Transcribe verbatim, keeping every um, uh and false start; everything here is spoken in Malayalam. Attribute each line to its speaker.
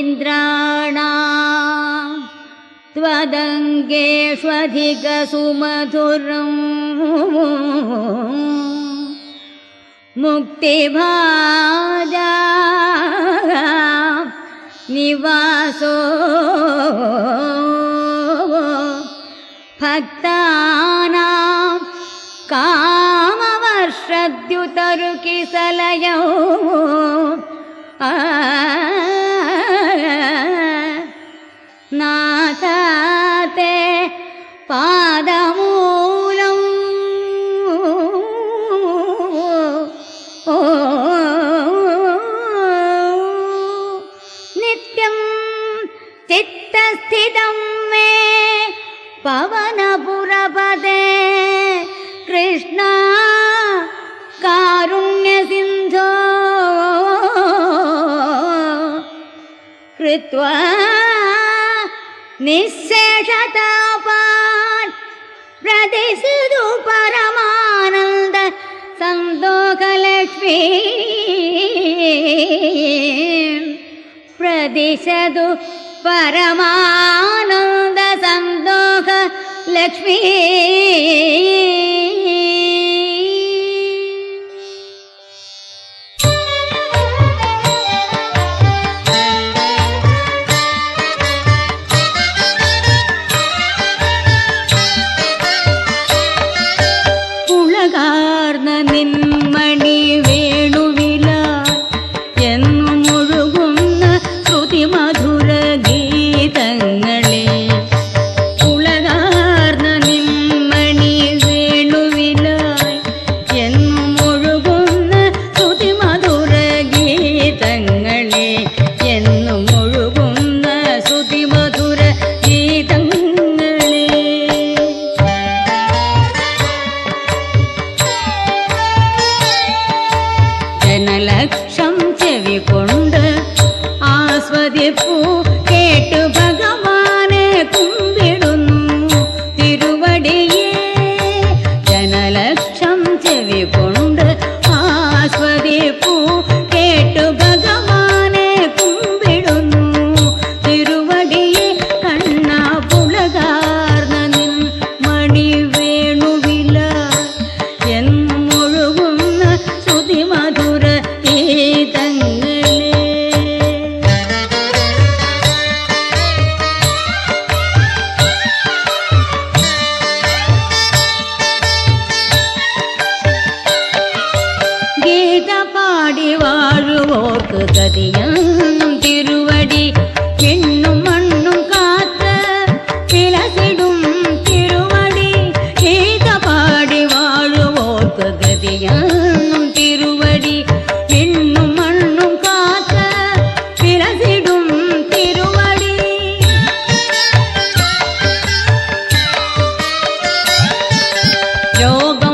Speaker 1: इन्द्राणां त्वदङ्गेष्वधिकसुमधुरम् मुक्तिभाजा निवासो भक्तानां कामवर्षद्युतरुकिसलयौ नाथते पादमूलम् नित्यं चित्तस्थितं मे पवनपुरपदे कृष्ण कारुण्यसिन्धो कृत्वा निःशेषतापान् प्रदिशतु परमानन्द सन्दोहलक्ष्मी प्रदिशतु परमानन्द सन्दोह लक्ष्मी। ഉളകാർന്ന നിന്മണി വേണുവില എന്നു മുഴുകുന്ന ശ്രുതി മധുര ഗീതങ്ങളെ ഉളകാർന്ന നിന്മണി വേണുവില എന്നു മുഴുകുന്ന ശ്രുതി മധുര ഗീതങ്ങളെ എന്നു മുഴുകുന്ന ശ്രുതി മധുര ഗീതങ്ങളെ ജനലക്ഷം ചെവികൊണ്ട് ആസ്വദിപ്പൂ കേട്ട് ഭഗവാനെ കുമ്പിടുന്നു തിരുവടിയെ ജനലക്ഷം ചെവികൊണ്ട് ആസ്വദിപ്പൂ കേട്ട് ഭഗവാനെ കുമ്പിടുന്നു തിരുവടിയെ കണ്ണ പുളകാർന്ന നിൻ മണി വേണുവില എന്നും ഒഴുകുന്ന ശ്രുതി മധുര ഗീതങ്ങളെ ഗീത പാടി വാഴുവോർക്ക് ഗതിയെന്നും തിരുവടി പെണ്ണും മണ്ണും കാത്ത് വിലസിടും തിരുവടി ഗീത പാടി വാഴുവോർക്ക് ഗതിയെന്നും തിരുവടി പെണ്ണും മണ്ണും കാത്ത് വിലസിടും തിരുവടി യോഗ